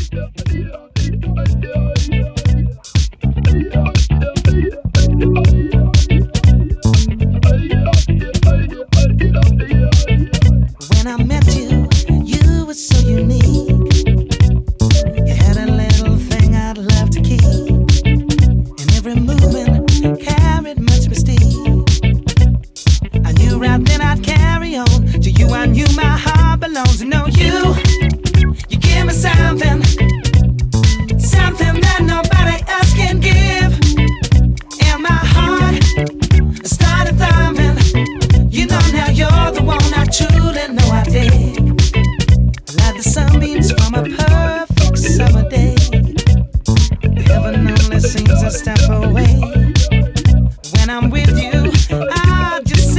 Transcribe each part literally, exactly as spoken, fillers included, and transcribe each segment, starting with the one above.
When I met you, you were so unique. You had a little thing I'd love to keep, and every movement carried much mystique. I knew right then I'd carry on. To you I knew my heart belongs. To know you, you give me something, something that nobody else can give. And my heart started thumping. You know now you're the one I truly know I dig. Like the sunbeams from a perfect summer day. Heaven only seems a step away. When I'm with you, I just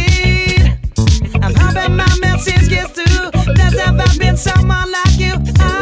celebrate. I'm hoping my message gets through. There's never been someone like you. I